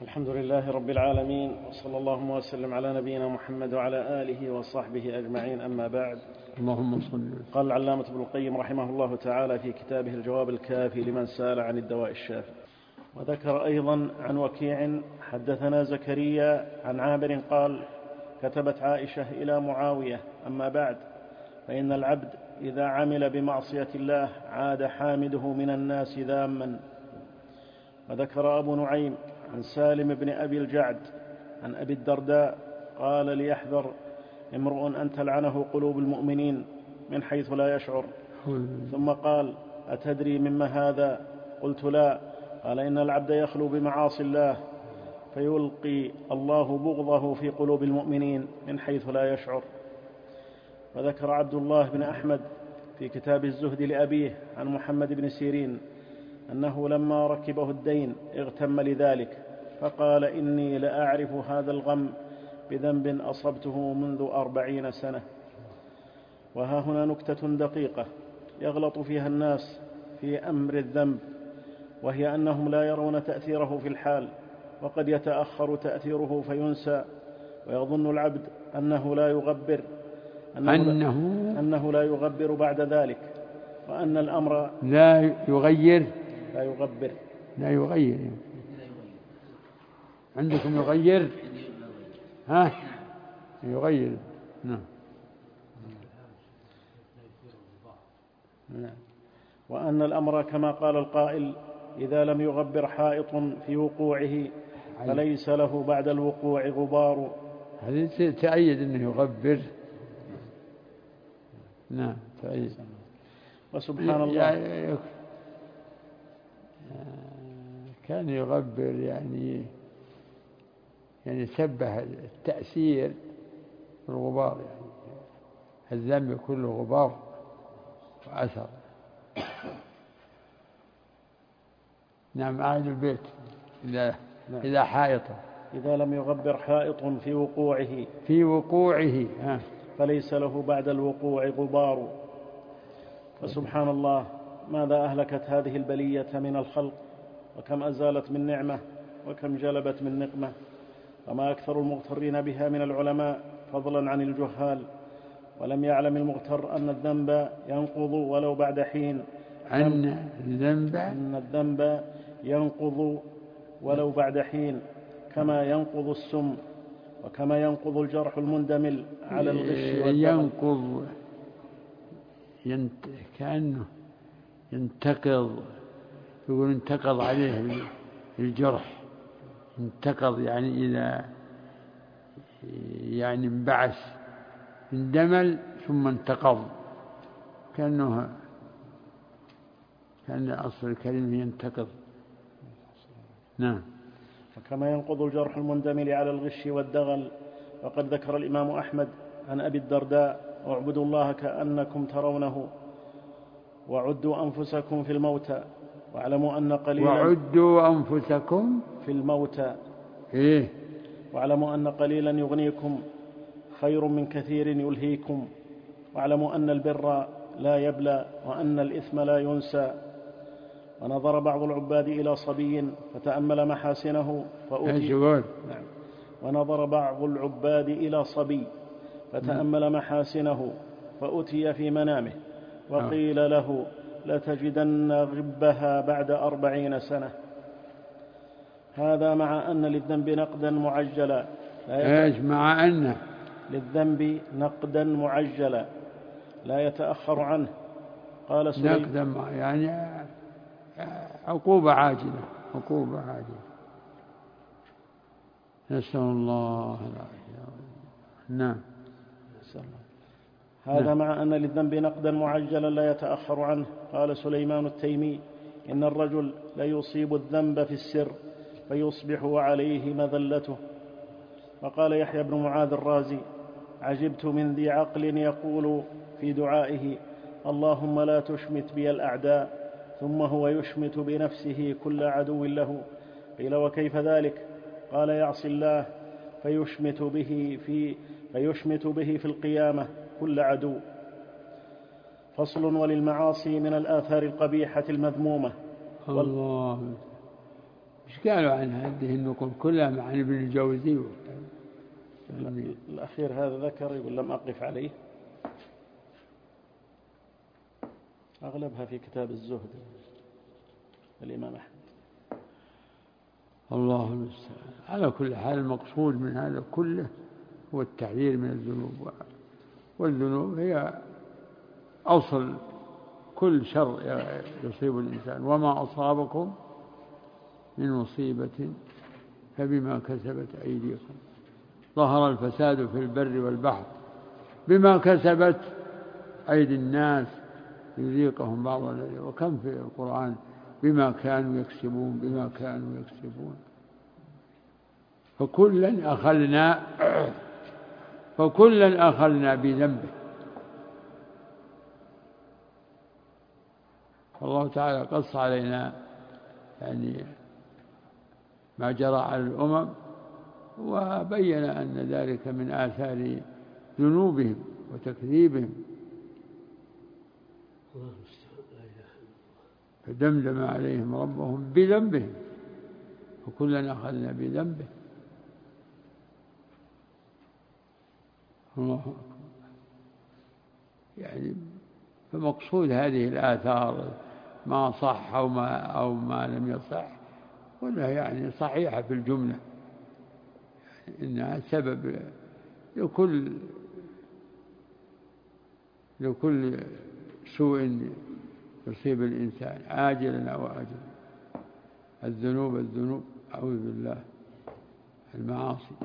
الحمد لله رب العالمين، وصلى الله وسلم على نبينا محمد وعلى آله وصحبه أجمعين، أما بعد. اللهم صل. قال العلامة ابن القيم رحمه الله تعالى في كتابه الجواب الكافي لمن سأل عن الدواء الشافي، وذكر أيضا عن وكيع حدثنا زكريا عن عامر قال: كتبت عائشة إلى معاوية: أما بعد، فإن العبد إذا عمل بمعصية الله عاد حامده من الناس ذاما. وذكر أبو نعيم عن سالم بن أبي الجعد عن أبي الدرداء قال: ليحذر امرؤ أن تلعنه قلوب المؤمنين من حيث لا يشعر. ثم قال: أتدري مما هذا؟ قلت: لا. قال: إن العبد يخلو بمعاصي الله فيلقي الله بغضه في قلوب المؤمنين من حيث لا يشعر. وذكر عبد الله بن أحمد في كتاب الزهد لأبيه عن محمد بن سيرين أنه لما ركبه الدين اغتم لذلك، فقال: إني لأعرف هذا الغم بذنب أصبته منذ 40 سنة. وها هنا نكتة دقيقة يغلط فيها الناس في أمر الذنب، وهي أنهم لا يرون تأثيره في الحال، وقد يتأخر تأثيره فينسى، ويظن العبد أنه لا يغبر بعد ذلك، وأن الأمر لا يغير. عندكم يغير؟ يغير. نعم. وأن الأمر كما قال القائل: إذا لم يغبر حائط في وقوعه فليس له بعد الوقوع غبار. هذه تأيد أنه يغبر. نعم، تأيد. وسبحان الله، كان يغبر يعني شبه التأثير بالغبار، يعني الذنب كله غبار وأثر. نعم، أعد البيت. إذا حائطه، إذا لم يغبر حائط في وقوعه فليس له بعد الوقوع غبار. فسبحان الله، ماذا أهلكت هذه البلية من الخلق، وكم أزالت من نعمة، وكم جلبت من نقمة، وما أكثر المغترين بها من العلماء فضلا عن الجهال. ولم يعلم المغتر أن الذنب ينقض ولو بعد حين، أن الذنب ينقض ولو بعد حين، كما ينقض السم، وكما ينقض الجرح المندمل على الغش ينقض كأنه ينتقض، يقول انتقض عليه الجرح. انتقض يعني إذا انبعث، اندمل ثم انتقض، كان أصل الكلمة ينتقض. نعم. وكما ينقض الجرح المندمل على الغش والدغل. وقد ذكر الإمام أحمد عن أبي الدرداء: اعبدوا الله كأنكم ترونه، وعدوا أنفسكم في الموتى، واعلموا أن قليلا وعدوا أنفسكم في الموتى، واعلموا أن قليلا يغنيكم خير من كثير يلهيكم، واعلموا أن البر لا يبلى، وأن الإثم لا ينسى. ونظر بعض العباد إلى صبي فتأمل محاسنه ونظر بعض العباد إلى صبي فتأمل محاسنه فأتي في منامه وقيل له: لتجدن غبها بعد 40 سنة. هذا مع أن للذنب نقدا معجلا مع أن للذنب نقدا معجلا لا يتأخر عنه. قال نقدا يعني عقوبة عاجلة. نسأل الله العافية. نعم. هذا مع أن للذنب نقدا معجلا لا يتأخر عنه. قال سليمان التيمي: إن الرجل ليصيب الذنب في السر فيصبح عليه مذلته. وقال يحيى بن معاذ الرازي: عجبت من ذي عقل يقول في دعائه: اللهم لا تشمت بي الأعداء، ثم هو يشمت بنفسه كل عدو له. قيل: وكيف ذلك؟ قال: يعصي الله فيشمت به في القيامة كل عدو. فصل: وللمعاصي من الآثار القبيحة المذمومة إيش قالوا عن هذه النقول كلها عن ابن الجوزي؟ النقول كلها عن ابن الجوزي. الأخير هذا ذكر يقول لم أقف عليه، أغلبها في كتاب الزهد الإمام أحمد. الله المستعان. على كل حال المقصود من هذا كله هو التحذير من الذنوب، والذنوب هي أصل كل شر يصيب الإنسان. وما أصابكم من مصيبة فبما كسبت أيديكم، ظهر الفساد في البر والبحر بما كسبت أيدي الناس ليذيقهم بعض الذي. وكم في القرآن بما كانوا يكسبون بما كانوا يكسبون. فكلا أخذنا بذنبه. الله تعالى قص علينا يعني ما جرى على الأمم، وبين أن ذلك من آثار ذنوبهم وتكذيبهم. فدمدم عليهم ربهم بذنبهم وكلا أخذنا بذنبه. الله أكبر. يعني فمقصود هذه الآثار ما صح أو ما لم يصح، ولا يعني صحيحة في الجملة، إنها سبب لكل سوء يصيب الإنسان عاجلا أو آجلا. الذنوب أعوذ بالله، المعاصي.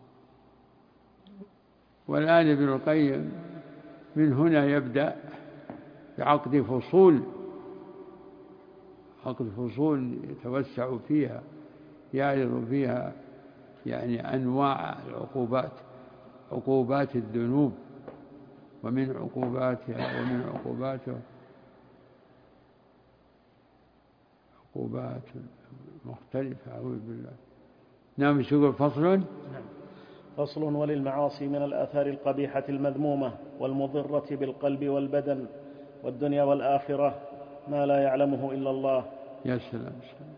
والآن ابن القيم من هنا يبدأ بعقد فصول يتوسع فيها، يعرض فيها يعني أنواع العقوبات، عقوبات الذنوب ومن عقوباتها عقوبات مختلفة. أعوذ بالله. نعم. يقول فصل. فصل. وللمعاصي من الآثار القبيحة المذمومة والمضرة بالقلب والبدن والدنيا والآخرة ما لا يعلمه إلا الله. يا سلام.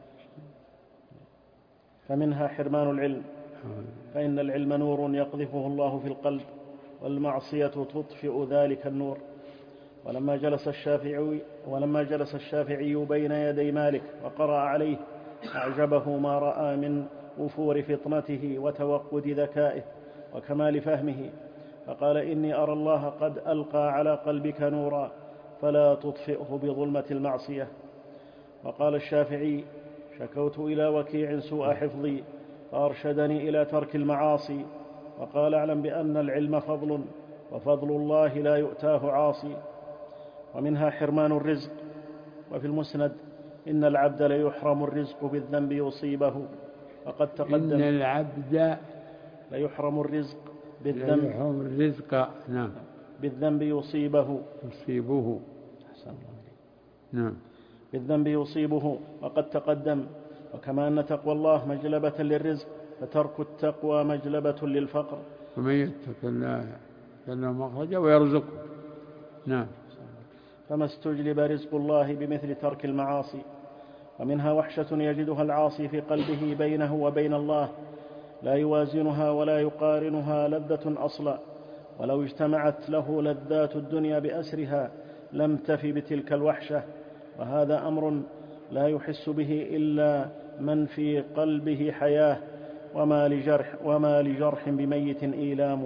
فمنها حرمان العلم، فإن العلم نور يقذفه الله في القلب، والمعصية تطفئ ذلك النور. ولما جلس الشافعي بين يدي مالك وقرأ عليه أعجبه ما رأى من وفور فطنته وتوقد ذكائه وكمال فهمه، فقال: إني أرى الله قد ألقى على قلبك نورا فلا تطفئه بظلمة المعصية. وقال الشافعي: شكوت إلى وكيع سوء حفظي فأرشدني إلى ترك المعاصي. وقال: اعلم بأن العلم فضل، وفضل الله لا يؤتاه عاصي. ومنها حرمان الرزق. وفي المسند: إن العبد ليحرم الرزق بالذنب يصيبه، وقد تقدم. إن العبد ليحرم الرزق نعم بالذنب يصيبه. نعم. بالذنب يصيبه، وقد تقدم. وكما أن تقوى الله مجلبة للرزق، فترك التقوى مجلبة للفقر. ومن يتق الله يجعل له مخرجا ويرزقه. نعم. فما استجلب رزق الله بمثل ترك المعاصي. ومنها وحشة يجدها العاصي في قلبه بينه وبين الله، لا يوازنها ولا يقارنها لذة أصلا، ولو اجتمعت له لذات الدنيا بأسرها لم تف بتلك الوحشة. وهذا أمر لا يحس به إلا من في قلبه حياة، وما لجرح بميت إيلام.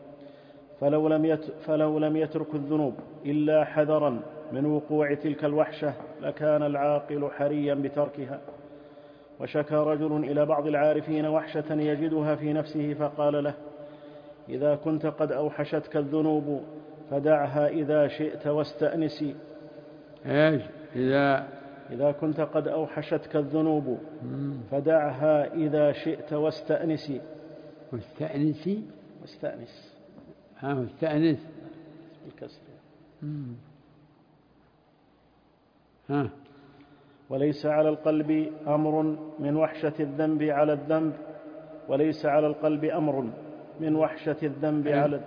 فلو لم يترك الذنوب إلا حذرا من وقوع تلك الوحشة لكان العاقل حريا بتركها. وشكى رجل إلى بعض العارفين وحشة يجدها في نفسه فقال له: إذا كنت قد أوحشتك الذنوب فدعها إذا شئت واستأنسي. إذا كنت قد أوحشتك الذنوب فدعها إذا شئت واستأنسي. واستأنس بالكسر. وليس على القلب أمر من وحشة الذنب على الذنب، وليس على القلب أمر من وحشة الذنب على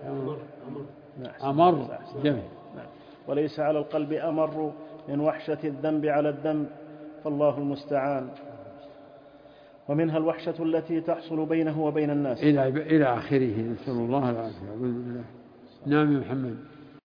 وليس على القلب أمر من وحشة الذنب على الذنب، فالله المستعان. ومنها الوحشة التي تحصل بينه وبين الناس إلى آخره، نسأل الله العافية. نعم يا محمد.